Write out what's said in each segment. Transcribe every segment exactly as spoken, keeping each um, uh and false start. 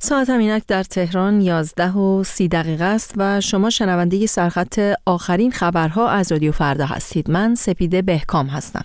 ساعت همینک در تهران یازده و سی دقیقه است و شما شنونده سرخط آخرین خبرها از رادیو فردا هستید. من سپیده بهکام هستم.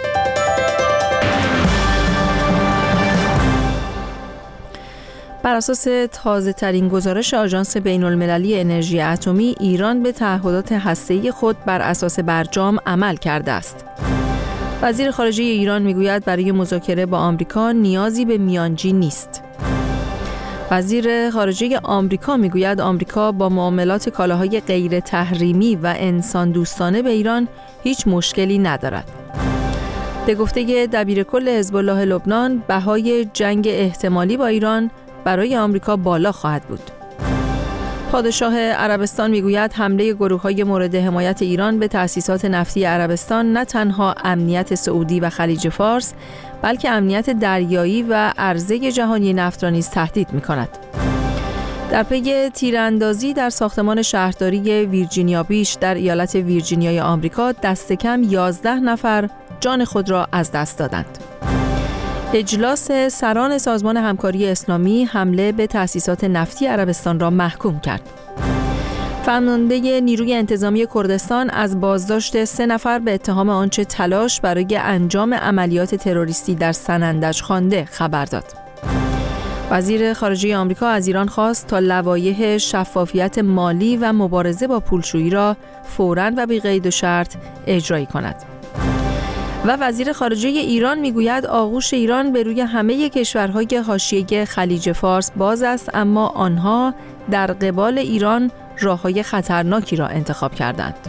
بر اساس تازه ترین گزارش آژانس بین المللی انرژی اتمی، ایران به تعهدات هسته‌ای خود بر اساس برجام عمل کرده است. وزیر خارجه ایران میگوید برای مذاکره با آمریکا نیازی به میانجی نیست. وزیر خارجه آمریکا میگوید آمریکا با معاملات کالاهای غیر تحریمی و انسان دوستانه به ایران هیچ مشکلی ندارد. به گفته دبیرکل حزب الله لبنان، بهای جنگ احتمالی با ایران برای آمریکا بالا خواهد بود. پادشاه عربستان میگوید حمله گروه‌های مورد حمایت ایران به تأسیسات نفتی عربستان نه تنها امنیت سعودی و خلیج فارس، بلکه امنیت دریایی و عرضه جهانی نفت را نیز تهدید می‌کند. در پی تیراندازی در ساختمان شهرداری ویرجینیا بیچ در ایالت ویرجینیای آمریکا، دست کم یازده نفر جان خود را از دست دادند. اجلاس سران سازمان همکاری اسلامی حمله به تأسیسات نفتی عربستان را محکوم کرد. فرمانده نیروی انتظامی کردستان از بازداشت سه نفر به اتهام آنچه تلاش برای انجام عملیات تروریستی در سنندج خوانده خبر داد. وزیر خارجه آمریکا از ایران خواست تا لوایح شفافیت مالی و مبارزه با پولشویی را فوراً و بی قید و شرط اجرایی کند. و وزیر خارجه ایران میگوید آغوش ایران به روی همه کشورهای حاشیه خلیج فارس باز است، اما آنها در قبال ایران راههای خطرناکی را انتخاب کردند.